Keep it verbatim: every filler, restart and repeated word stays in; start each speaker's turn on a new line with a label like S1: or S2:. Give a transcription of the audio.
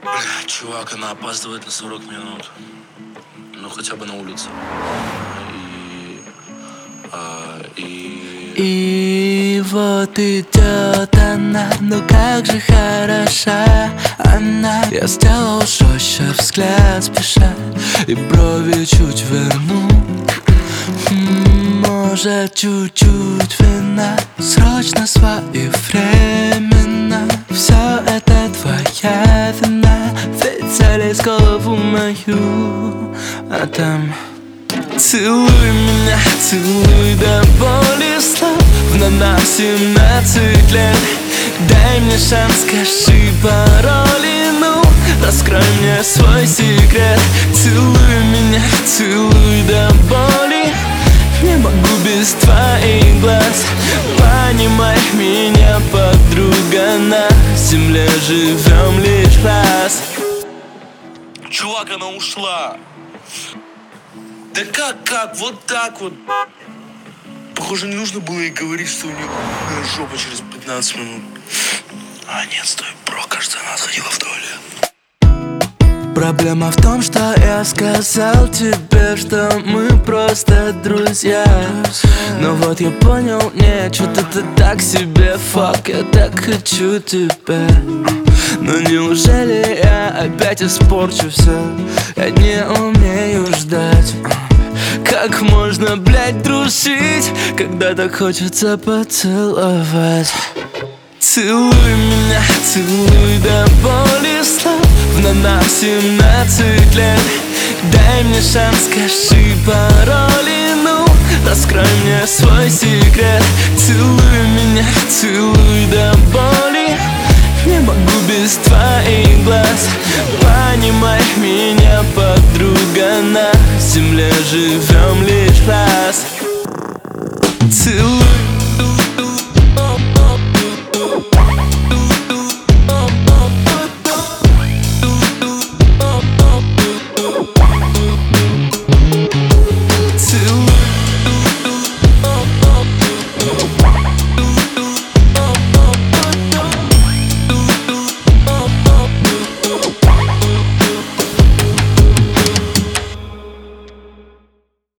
S1: Чувак, она опаздывает на сорок минут. Ну, хотя бы на улице. И... А, и...
S2: И вот идет она, ну как же хороша она. Я сделал жестче взгляд спеша и брови чуть верну. Может, чуть-чуть вина, срочно своевременно. Все это твоя вина, ведь залез в голову мою. А там: целуй меня, целуй до боли слов. На семнадцать лет, дай мне шанс, скажи пароли, ну раскрой мне свой секрет. Целуй меня, целуй до боли. Не могу без твоих глаз. Понимай меня, подруга, на земле живем лишь раз.
S1: Чувак, она ушла. Да как, как? Вот так вот. Похоже, не нужно было ей говорить, что у нее жопа через пятнадцать минут. А нет, стой, бро, кажется, она сходила в туалет.
S2: Проблема в том, что я сказал тебе, что мы просто друзья. Но вот я понял, нет, что-то ты так себе. Фак, я так хочу тебя. Но неужели я опять испорчу все? Я не умею ждать. Как можно, блядь, дружить, когда так хочется поцеловать? Целуй меня, целуй до боли слов. На семнадцать лет, дай мне шанс, скажи пароли, ну раскрой мне свой секрет. Целуй меня, целуй до боли. Не могу без твоих глаз. Понимай меня, подруга, на земле живем лишь раз. Целуй